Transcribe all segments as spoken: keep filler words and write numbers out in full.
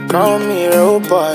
Call me road boy.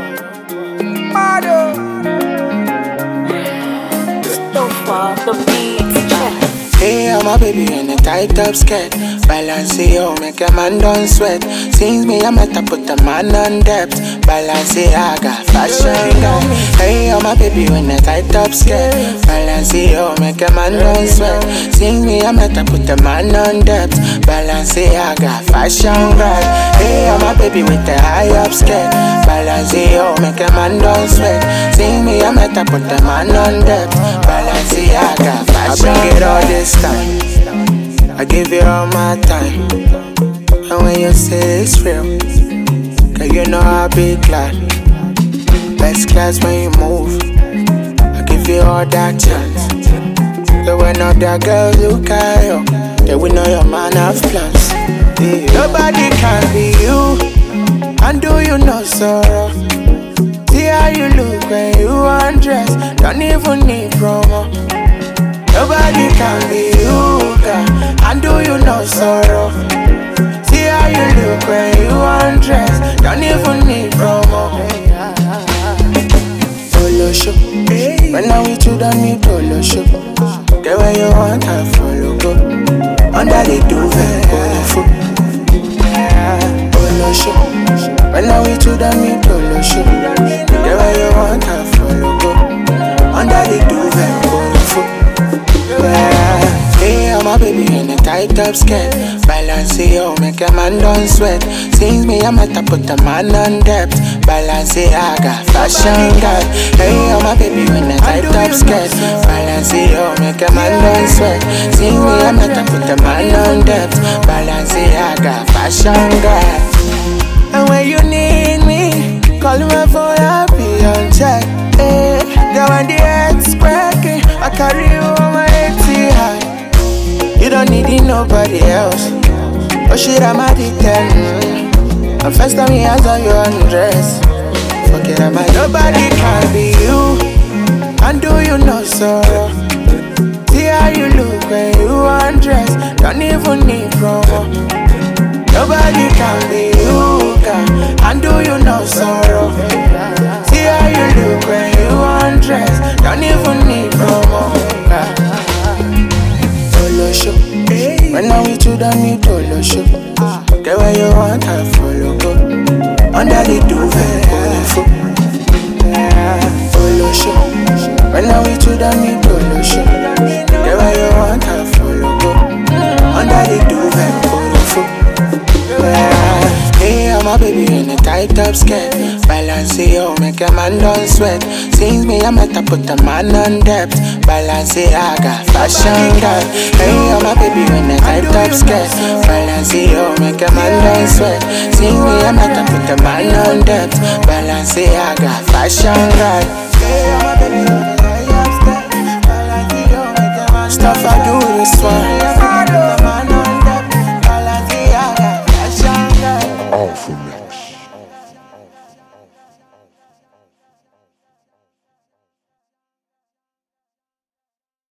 So far, the beats check. Hey, I'm a baby in a tight up skirt. Balance it out, make a man don't sweat. Since me, I met to put a man on depth. Balance it, I got fashion guy. Hey, I'm a baby in a tight up skirt. Balance it out, make a man don't sweat. Since me, I met to put a man on depth. Balance it, I got fashion guy. Hey, I'm a baby with a high up skirt. Balance it out, make a man don't sweat. Since me, I met to put a man on depth. Balance it, I got fashion. I bring it all this time. I give you all my time. And when you say it's real, girl, you know I'll be glad. Best class when you move, I give you all that chance. So when other girls look at you, they will know your man have plans. Yeah. Nobody can be you, and do you know sorrow? See how you look when you undress, don't even need promo. Nobody can be you, girl, and do you know sorrow? See how you look when you undress, don't even need promo. Polo show, when I'm with you don't need polo show. Get where you want and follow go. Under the duvet, beautiful. Polo show, when I'm with you don't need polo show. Get where you want and follow go. Under the duvet, beautiful. Hey, I'm a baby in a tight up skirt. Balance it out, make a man don't sweat. Since me, I met to put a man on depth. Balance it, I got fashion guy. Hey, I'm a baby in a tight up skirt. Balance it out, make a man don't sweat. Since me, I met to put a man on depth. Balance it, I got fashion guy. And when you need me, call me for your be on check. Hey, girl, when the head's cracking, I carry you on my eighty high. You don't need it, nobody else. Oh shit, I'm addicted. The first time he hands on your undress. Forget about nobody can be you, and do you know sorrow? See how you look when you undress, don't even need promo. Nobody can be you, girl, and do you know sorrow? See how you look when you undress, don't even need promo. Polo show, when I'm with you don't need polo show. Get where you want and follow go. Under the duvet, beautiful. Polo show, when I'm with you don't need polo show. Get where you want and follow go. Under the duvet, beautiful. Hey, I'm a baby in a tight up skirt. Balance it out, make a man don't sweat. Since me, I met to put a man on depth. Balance it, I got fashion guy. Hey, I'm a baby in a tight up skirt. Balance it out, make a man don't sweat. Since me, I met to put a man on depth. Balance it, I got fashion guy. Hey, I'm a baby in a tight up skirt. Balance it out, make a man. Stuff I do this one.